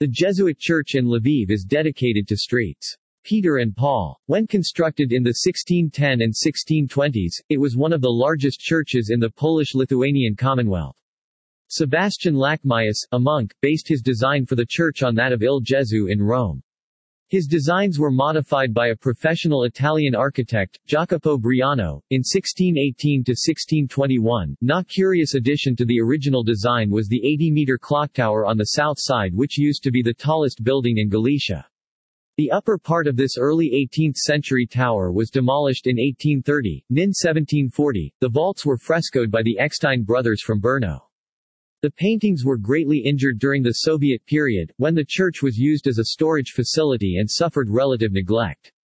The Jesuit church in Lviv is dedicated to Sts. Peter and Paul. When constructed in the 1610 and 1620s, it was one of the largest churches in the Polish-Lithuanian Commonwealth. Sebastian Lachmius, a monk, based his design for the church on that of Il Gesù in Rome. His designs were modified by a professional Italian architect, Jacopo Briano, in 1618–1621. Not curious addition to the original design was the 80-meter clocktower on the south side, which used to be the tallest building in Galicia. The upper part of this early 18th-century tower was demolished in 1830. In 1740, the vaults were frescoed by the Eckstein brothers from Brno. The paintings were greatly injured during the Soviet period, when the church was used as a storage facility and suffered relative neglect.